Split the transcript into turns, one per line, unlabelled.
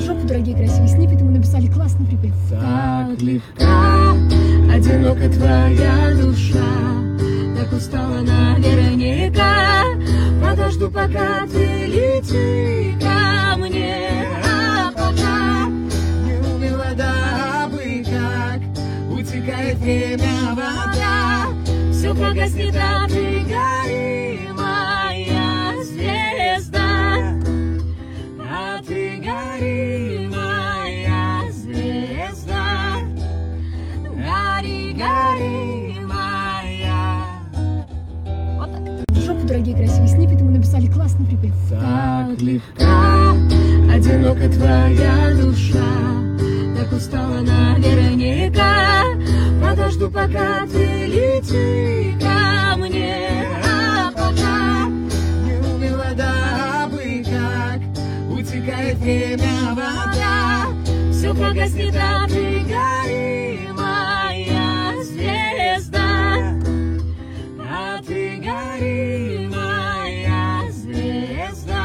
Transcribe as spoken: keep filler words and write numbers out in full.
жопу, дорогие красивые сниппеты, мы написали классный припев.
Так легка, одинока твоя душа, так устала наверняка. Подожду, пока ты лети ко мне, а пока не умела дабы как утекает время, вода, все погаснет, а ты гори, моя звезда, а ты гори, моя звезда, гори, гори, моя.
Вот так. Жопу, дорогие красивые сниппеты, мы написали классный припев.
Так легка, одинока твоя душа, так устала наверняка. Подожду, пока ты лети ко мне, а пока не умела дабы как утекает время, вода, все погаснет, а ты гори.